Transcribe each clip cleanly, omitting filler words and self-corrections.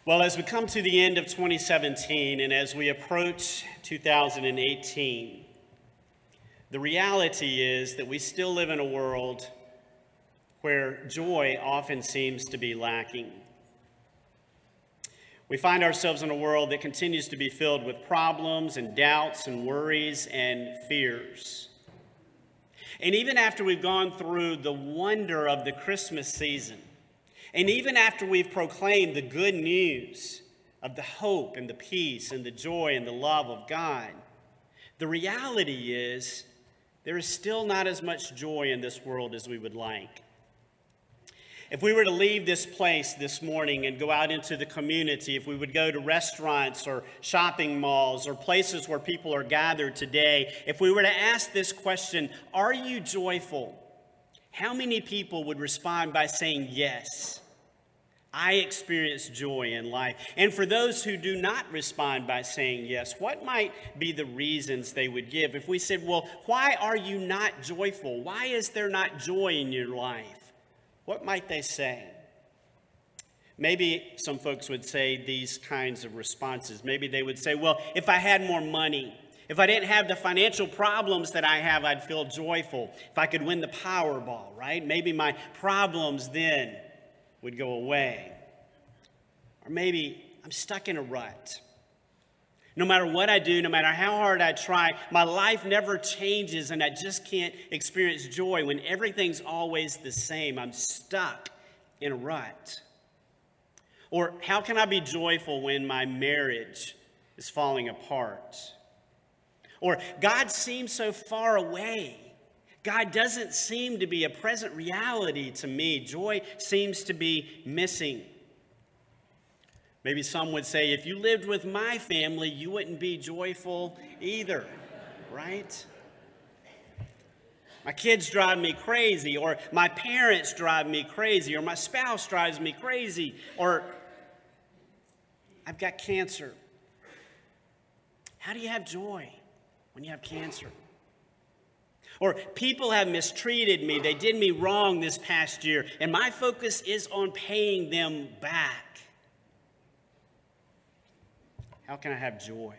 Well, as we come to the end of 2017 and as we approach 2018, the reality is that we still live in a world where joy often seems to be lacking. We find ourselves in a world that continues to be filled with problems and doubts and worries and fears. And even after we've gone through the wonder of the Christmas season, and even after we've proclaimed the good news of the hope and the peace and the joy and the love of God, the reality is there is still not as much joy in this world as we would like. If we were to leave this place this morning and go out into the community, if we would go to restaurants or shopping malls or places where people are gathered today, if we were to ask this question, are you joyful? How many people would respond by saying, yes, I experience joy in life? And for those who do not respond by saying yes, what might be the reasons they would give? If we said, well, why are you not joyful? Why is there not joy in your life? What might they say? Maybe some folks would say these kinds of responses. Maybe they would say, well, if I had more money, if I didn't have the financial problems that I have, I'd feel joyful. If I could win the Powerball, right? Maybe my problems then would go away. Or maybe I'm stuck in a rut. No matter what I do, no matter how hard I try, my life never changes and I just can't experience joy when everything's always the same. I'm stuck in a rut. Or how can I be joyful when my marriage is falling apart? Or God seems so far away. God doesn't seem to be a present reality to me. Joy seems to be missing. Maybe some would say, if you lived with my family, you wouldn't be joyful either, right? My kids drive me crazy, or my parents drive me crazy, or my spouse drives me crazy, or I've got cancer. How do you have joy when you have cancer? Or people have mistreated me. They did me wrong this past year, and my focus is on paying them back. How can I have joy?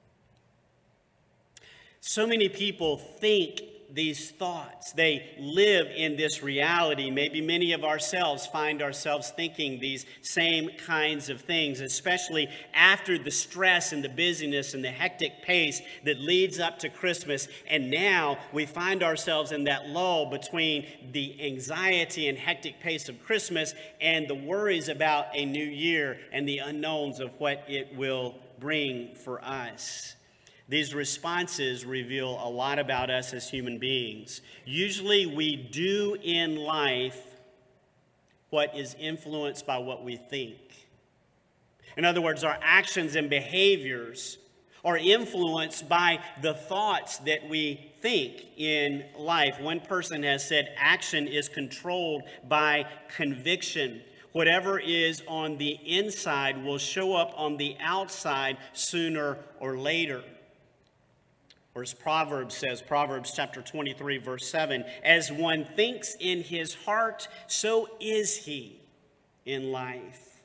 So many people think these thoughts. They live in this reality. Maybe many of ourselves find ourselves thinking these same kinds of things, especially after the stress and the busyness and the hectic pace that leads up to Christmas. And now we find ourselves in that lull between the anxiety and hectic pace of Christmas and the worries about a new year and the unknowns of what it will bring for us. These responses reveal a lot about us as human beings. Usually we do in life what is influenced by what we think. In other words, our actions and behaviors are influenced by the thoughts that we think in life. One person has said action is controlled by conviction. Whatever is on the inside will show up on the outside sooner or later. Or as Proverbs says, Proverbs chapter 23, verse 7, as one thinks in his heart, so is he in life.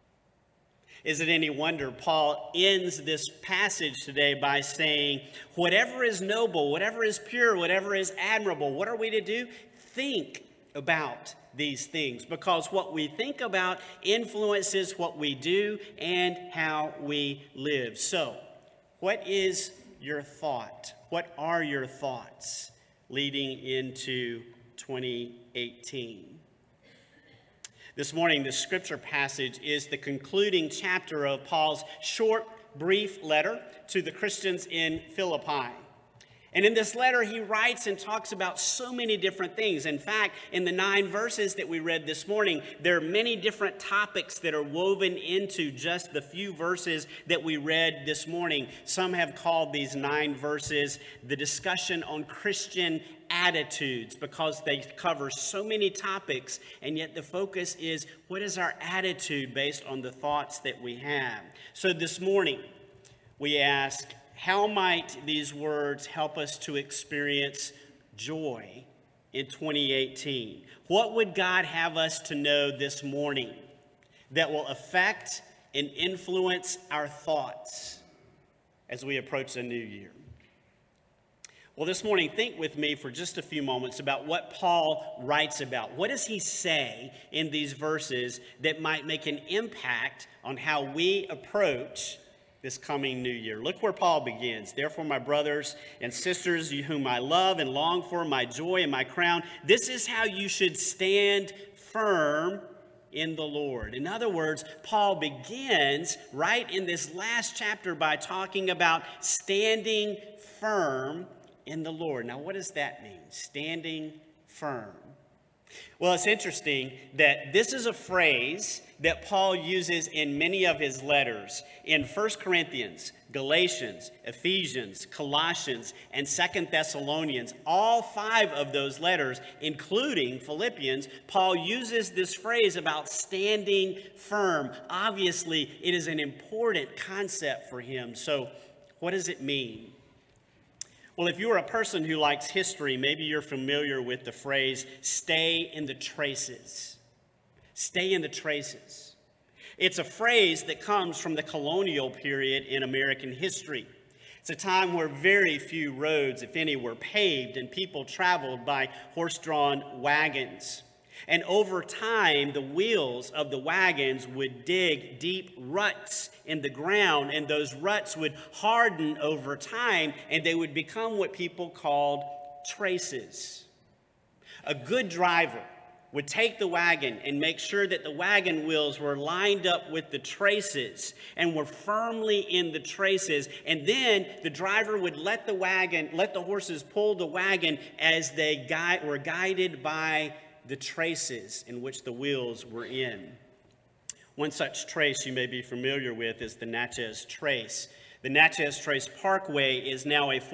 Is it any wonder Paul ends this passage today by saying, whatever is noble, whatever is pure, whatever is admirable, what are we to do? Think about these things, because what we think about influences what we do and how we live. So, what is your thought? What are your thoughts leading into 2018? This morning, the scripture passage is the concluding chapter of Paul's short, brief letter to the Christians in Philippi. And in this letter, he writes and talks about so many different things. In fact, in the 9 verses that we read this morning, there are many different topics that are woven into just the few verses that we read this morning. Some have called these 9 verses the discussion on Christian attitudes, because they cover so many topics, and yet the focus is, what is our attitude based on the thoughts that we have? So this morning, we ask, how might these words help us to experience joy in 2018? What would God have us to know this morning that will affect and influence our thoughts as we approach the new year? Well, this morning, think with me for just a few moments about what Paul writes about. What does he say in these verses that might make an impact on how we approach this coming new year? Look where Paul begins. Therefore, my brothers and sisters, you whom I love and long for, my joy and my crown, this is how you should stand firm in the Lord. In other words, Paul begins right in this last chapter by talking about standing firm in the Lord. Now, what does that mean? Standing firm. Well, it's interesting that this is a phrase that Paul uses in many of his letters. In 1 Corinthians, Galatians, Ephesians, Colossians, and 2 Thessalonians, all 5 of those letters, including Philippians, Paul uses this phrase about standing firm. Obviously, it is an important concept for him. So, what does it mean? Well, if you're a person who likes history, maybe you're familiar with the phrase, stay in the traces. Stay in the traces. It's a phrase that comes from the colonial period in American history. It's a time where very few roads, if any, were paved and people traveled by horse-drawn wagons. And over time, the wheels of the wagons would dig deep ruts in the ground, and those ruts would harden over time, and they would become what people called traces. A good driver would take the wagon and make sure that the wagon wheels were lined up with the traces and were firmly in the traces. And then the driver would let the horses pull the wagon as they were guided by the traces in which the wheels were in. One such trace you may be familiar with is the Natchez Trace. The Natchez Trace Parkway is now a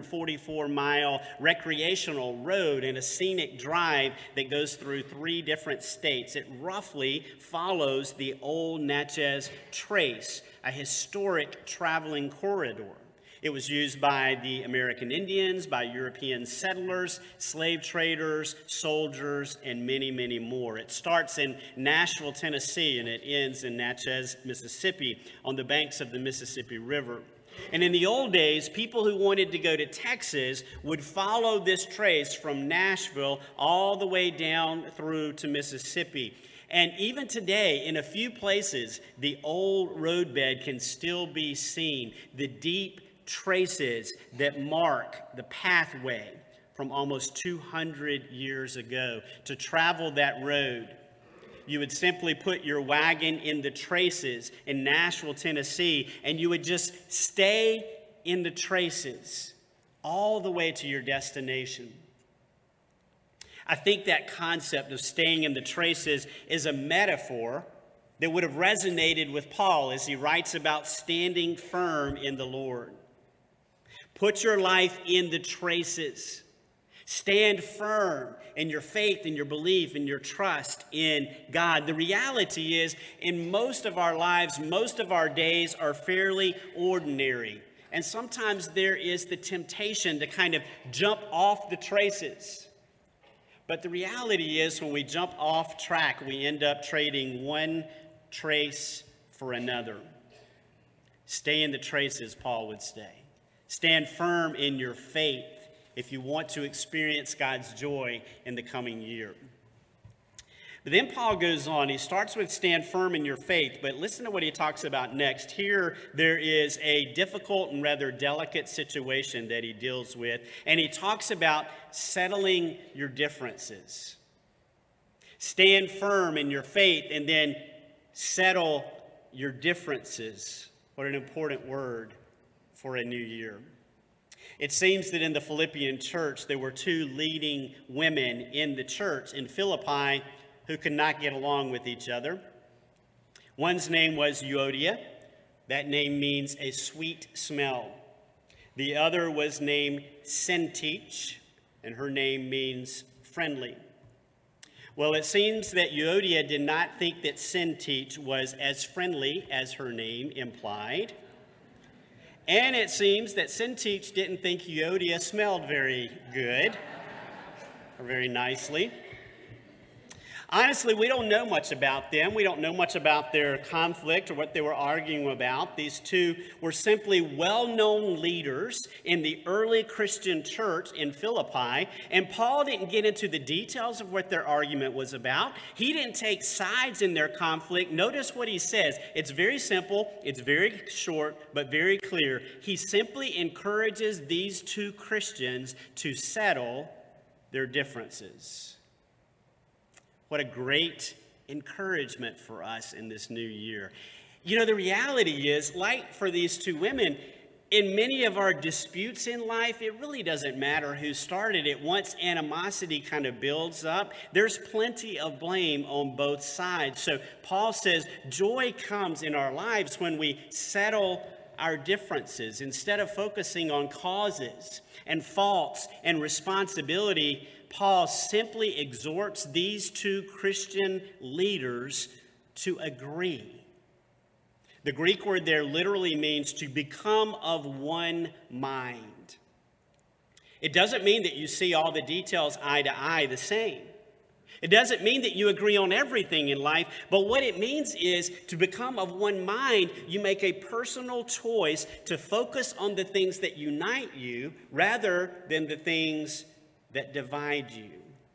444-mile recreational road and a scenic drive that goes through 3 different states. It roughly follows the old Natchez Trace, a historic traveling corridor. It was used by the American Indians, by European settlers, slave traders, soldiers, and many, many more. It starts in Nashville, Tennessee, and it ends in Natchez, Mississippi, on the banks of the Mississippi River. And in the old days, people who wanted to go to Texas would follow this trace from Nashville all the way down through to Mississippi. And even today, in a few places, the old roadbed can still be seen. The deep traces that mark the pathway from almost 200 years ago. To travel that road, you would simply put your wagon in the traces in Nashville, Tennessee, and you would just stay in the traces all the way to your destination. I think that concept of staying in the traces is a metaphor that would have resonated with Paul as he writes about standing firm in the Lord. Put your life in the traces. Stand firm in your faith and your belief and your trust in God. The reality is, in most of our lives, most of our days are fairly ordinary. And sometimes there is the temptation to kind of jump off the traces. But the reality is, when we jump off track, we end up trading one trace for another. Stay in the traces, Paul would say. Stand firm in your faith if you want to experience God's joy in the coming year. But then Paul goes on. He starts with stand firm in your faith, but listen to what he talks about next. Here, there is a difficult and rather delicate situation that he deals with, and he talks about settling your differences. Stand firm in your faith, and then settle your differences. What an important word for a new year. It seems that in the Philippian church, there were 2 leading women in the church in Philippi who could not get along with each other. One's name was Euodia. That name means a sweet smell. The other was named Syntyche, and her name means friendly. Well, it seems that Euodia did not think that Syntyche was as friendly as her name implied. And it seems that Syntyche didn't think Euodia smelled very good or very nicely. Honestly, we don't know much about them. We don't know much about their conflict or what they were arguing about. These two were simply well-known leaders in the early Christian church in Philippi, and Paul didn't get into the details of what their argument was about. He didn't take sides in their conflict. Notice what he says. It's very simple, it's very short, but very clear. He simply encourages these two Christians to settle their differences. What a great encouragement for us in this new year. You know, the reality is, like for these two women, in many of our disputes in life, it really doesn't matter who started it. Once animosity kind of builds up, there's plenty of blame on both sides. So Paul says joy comes in our lives when we settle our differences. Instead of focusing on causes and faults and responsibility, Paul simply exhorts these two Christian leaders to agree. The Greek word there literally means to become of one mind. It doesn't mean that you see all the details eye to eye the same. It doesn't mean that you agree on everything in life, but what it means is to become of one mind. You make a personal choice to focus on the things that unite you rather than the things that divide you.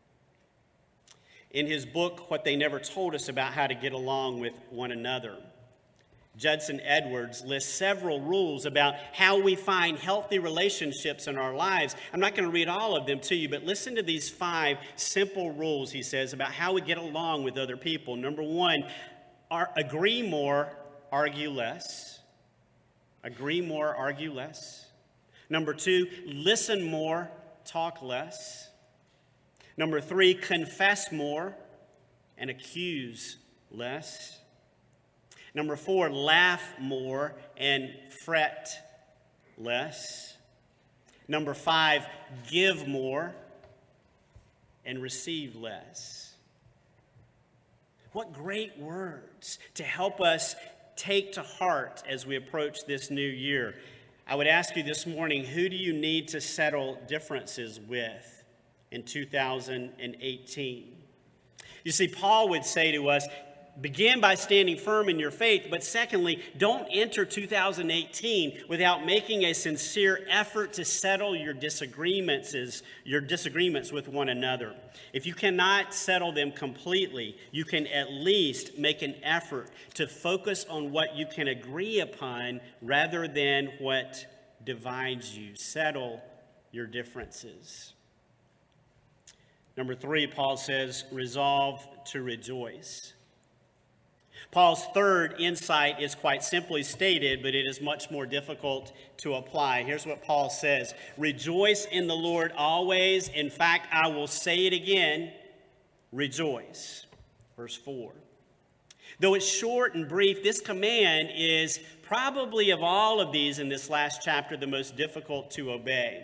In his book, What They Never Told Us About How to Get Along with One Another, Judson Edwards lists several rules about how we find healthy relationships in our lives. I'm not going to read all of them to you, but listen to these 5 simple rules, he says, about how we get along with other people. Number 1, agree more, argue less. Agree more, argue less. Number 2, listen more, talk less. Number 3, confess more and accuse less. Number 4, laugh more and fret less. Number 5, give more and receive less. What great words to help us take to heart as we approach this new year. I would ask you this morning, who do you need to settle differences with in 2018? You see, Paul would say to us, begin by standing firm in your faith, but secondly, don't enter 2018 without making a sincere effort to settle your disagreements with one another. If you cannot settle them completely, you can at least make an effort to focus on what you can agree upon rather than what divides you. Settle your differences. Number 3, Paul says, resolve to rejoice. Paul's third insight is quite simply stated, but it is much more difficult to apply. Here's what Paul says: rejoice in the Lord always. In fact, I will say it again, rejoice. Verse 4. Though it's short and brief, this command is probably of all of these in this last chapter the most difficult to obey.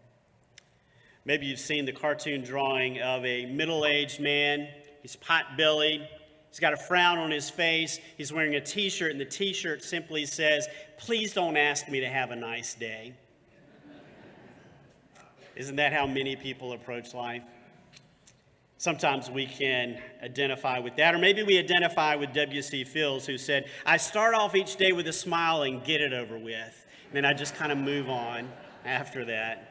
Maybe you've seen the cartoon drawing of a middle-aged man. He's pot-bellied. He's got a frown on his face. He's wearing a t-shirt, and the t-shirt simply says, "Please don't ask me to have a nice day." Isn't that how many people approach life? Sometimes we can identify with that, or maybe we identify with W.C. Fields, who said, "I start off each day with a smile and get it over with, and then I just kind of move on after that."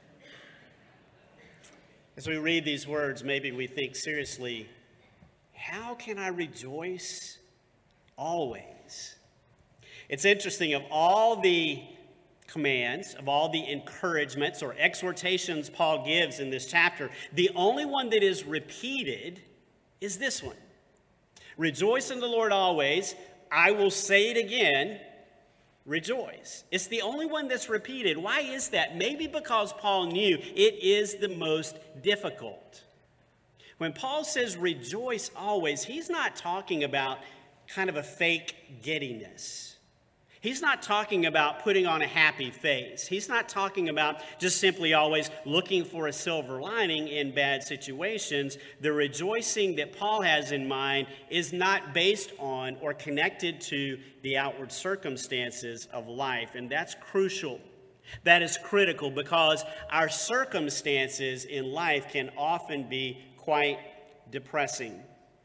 As we read these words, maybe we think seriously, how can I rejoice always? It's interesting, of all the commands, of all the encouragements or exhortations Paul gives in this chapter, the only one that is repeated is this one. Rejoice in the Lord always. I will say it again, rejoice. It's the only one that's repeated. Why is that? Maybe because Paul knew it is the most difficult. When Paul says rejoice always, he's not talking about kind of a fake giddiness. He's not talking about putting on a happy face. He's not talking about just simply always looking for a silver lining in bad situations. The rejoicing that Paul has in mind is not based on or connected to the outward circumstances of life, and that's crucial. That is critical because our circumstances in life can often be quite depressing.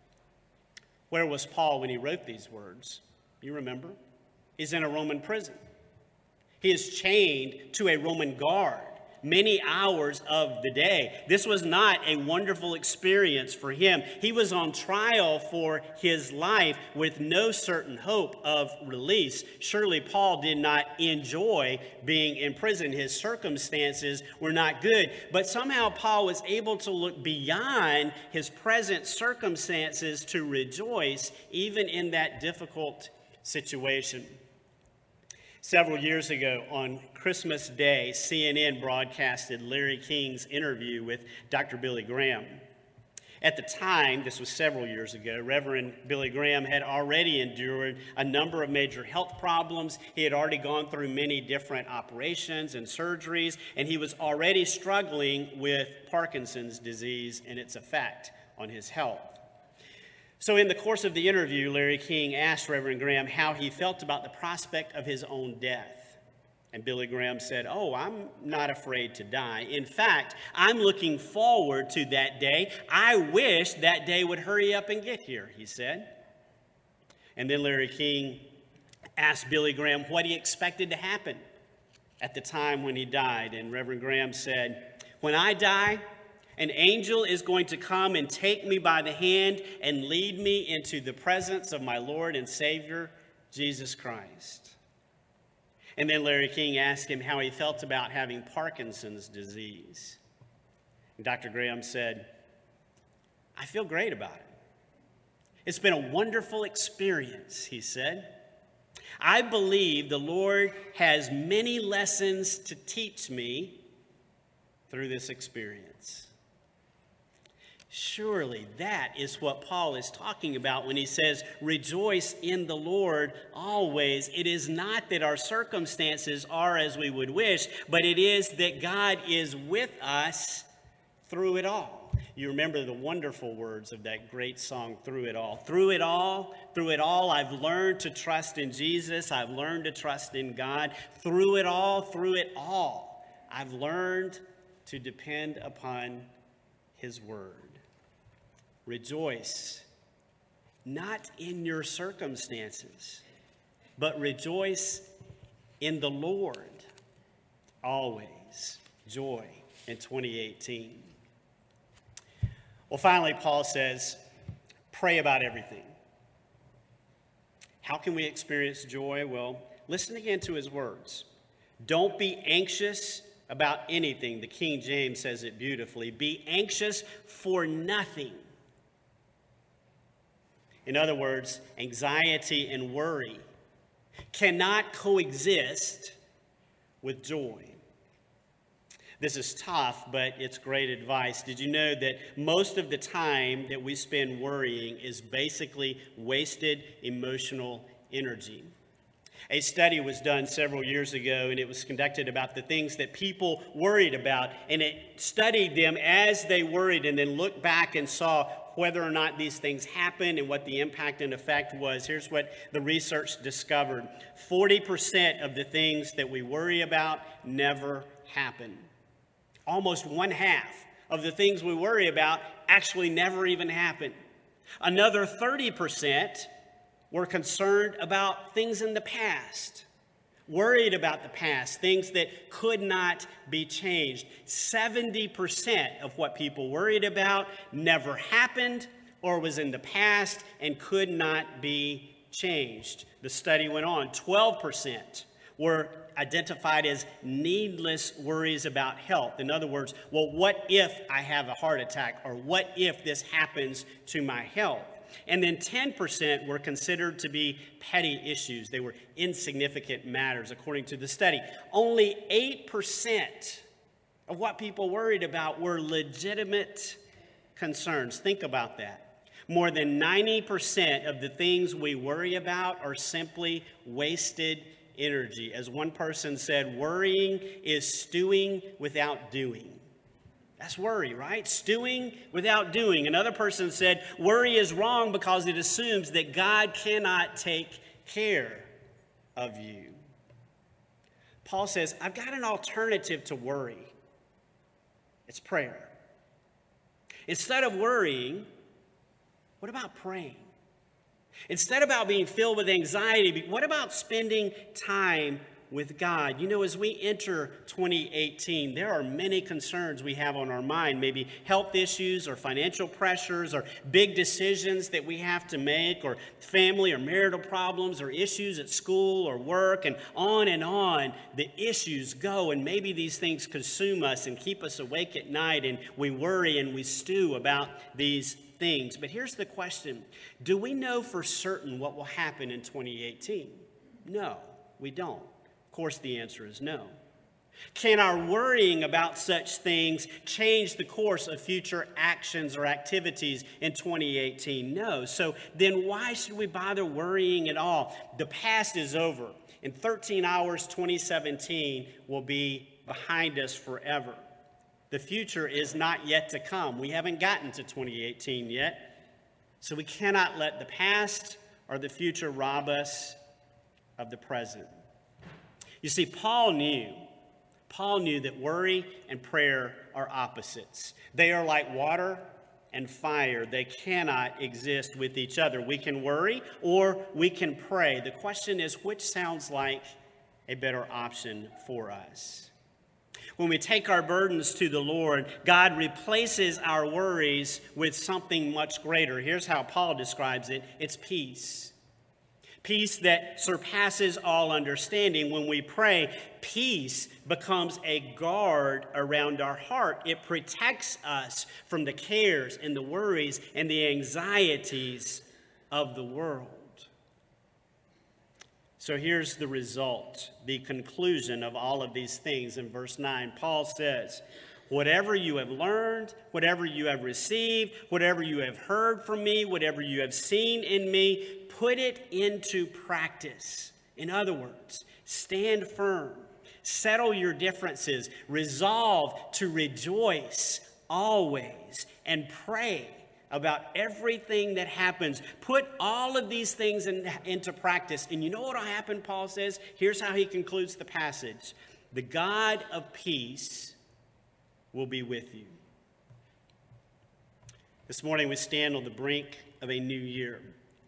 Where was Paul when he wrote these words? You remember? He's in a Roman prison. He is chained to a Roman guard many hours of the day. This was not a wonderful experience for him. He was on trial for his life with no certain hope of release. Surely Paul did not enjoy being in prison. His circumstances were not good. But somehow Paul was able to look beyond his present circumstances to rejoice even in that difficult situation. Several years ago, on Christmas Day, CNN broadcasted Larry King's interview with Dr. Billy Graham. At the time, this was several years ago, Reverend Billy Graham had already endured a number of major health problems. He had already gone through many different operations and surgeries, and he was already struggling with Parkinson's disease and its effect on his health. So in the course of the interview, Larry King asked Reverend Graham how he felt about the prospect of his own death. And Billy Graham said, "Oh, I'm not afraid to die. In fact, I'm looking forward to that day. I wish that day would hurry up and get here," he said. And then Larry King asked Billy Graham what he expected to happen at the time when he died. And Reverend Graham said, "When I die, an angel is going to come and take me by the hand and lead me into the presence of my Lord and Savior, Jesus Christ." And then Larry King asked him how he felt about having Parkinson's disease. And Dr. Graham said, "I feel great about it. It's been a wonderful experience," he said. "I believe the Lord has many lessons to teach me through this experience." Surely that is what Paul is talking about when he says, "Rejoice in the Lord always." It is not that our circumstances are as we would wish, but it is that God is with us through it all. You remember the wonderful words of that great song, "Through It All." Through it all, I've learned to trust in Jesus. I've learned to trust in God. Through it all, I've learned to depend upon His word. Rejoice, not in your circumstances, but rejoice in the Lord. Always joy in 2018. Well, finally, Paul says, pray about everything. How can we experience joy? Well, listen again to his words. Don't be anxious about anything. The King James says it beautifully. Be anxious for nothing. In other words, anxiety and worry cannot coexist with joy. This is tough, but it's great advice. Did you know that most of the time that we spend worrying is basically wasted emotional energy? A study was done several years ago, and it was conducted about the things that people worried about. And it studied them as they worried and then looked back and saw whether or not these things happened and what the impact and effect was. Here's what the research discovered. 40% of the things that we worry about never happen. Almost one half of the things we worry about actually never even happen. Another 30% were concerned about things in the past, worried about the past, things that could not be changed. 70% of what people worried about never happened or was in the past and could not be changed. The study went on. 12% were identified as needless worries about health. In other words, well, what if I have a heart attack? Or what if this happens to my health? And then 10% were considered to be petty issues. They were insignificant matters, according to the study. Only 8% of what people worried about were legitimate concerns. Think about that. More than 90% of the things we worry about are simply wasted energy. As one person said, worrying is stewing without doing. That's worry, right? Stewing without doing. Another person said, worry is wrong because it assumes that God cannot take care of you. Paul says, I've got an alternative to worry. It's prayer. Instead of worrying, what about praying? Instead about being filled with anxiety, what about spending time with God? You know, as we enter 2018, there are many concerns we have on our mind, maybe health issues or financial pressures or big decisions that we have to make, or family or marital problems or issues at school or work, and on the issues go. And maybe these things consume us and keep us awake at night, and we worry and we stew about these things. But here's the question: do we know for certain what will happen in 2018? No, we don't. Of course, the answer is no. Can our worrying about such things change the course of future actions or activities in 2018? No. So then why should we bother worrying at all? The past is over. In 13 hours, 2017 will be behind us forever. The future is not yet to come. We haven't gotten to 2018 yet. So we cannot let the past or the future rob us of the present. You see, Paul knew that worry and prayer are opposites. They are like water and fire. They cannot exist with each other. We can worry or we can pray. The question is, which sounds like a better option for us? When we take our burdens to the Lord, God replaces our worries with something much greater. Here's how Paul describes it. It's peace. Peace that surpasses all understanding. When we pray, peace becomes a guard around our heart. It protects us from the cares and the worries and the anxieties of the world. So here's the result, the conclusion of all of these things. In verse 9, Paul says, whatever you have learned, whatever you have received, whatever you have heard from me, whatever you have seen in me, put it into practice. In other words, stand firm, settle your differences, resolve to rejoice always, and pray about everything that happens. Put all of these things into practice. And you know what will happen, Paul says? Here's how he concludes the passage. The God of peace will be with you. This morning we stand on the brink of a new year.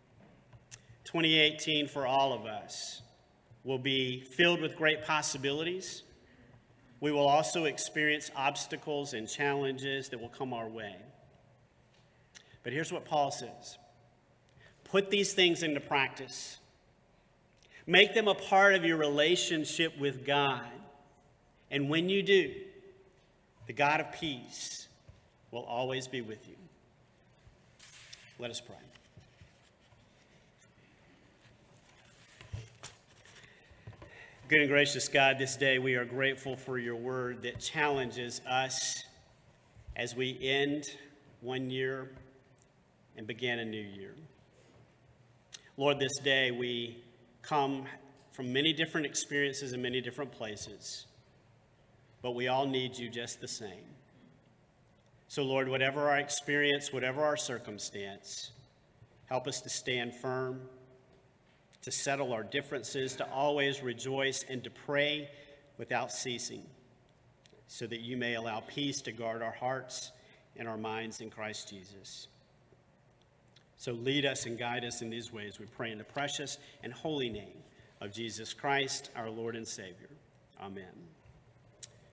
2018 for all of us will be filled with great possibilities. We will also experience obstacles and challenges that will come our way. But here's what Paul says. Put these things into practice. Make them a part of your relationship with God. And when you do, the God of peace will always be with you. Let us pray. Good and gracious God, this day we are grateful for your word that challenges us as we end one year and begin a new year. Lord, this day we come from many different experiences in many different places, but we all need you just the same. So Lord, whatever our experience, whatever our circumstance, help us to stand firm, to settle our differences, to always rejoice, and to pray without ceasing, so that you may allow peace to guard our hearts and our minds in Christ Jesus. So lead us and guide us in these ways, we pray in the precious and holy name of Jesus Christ, our Lord and Savior. Amen.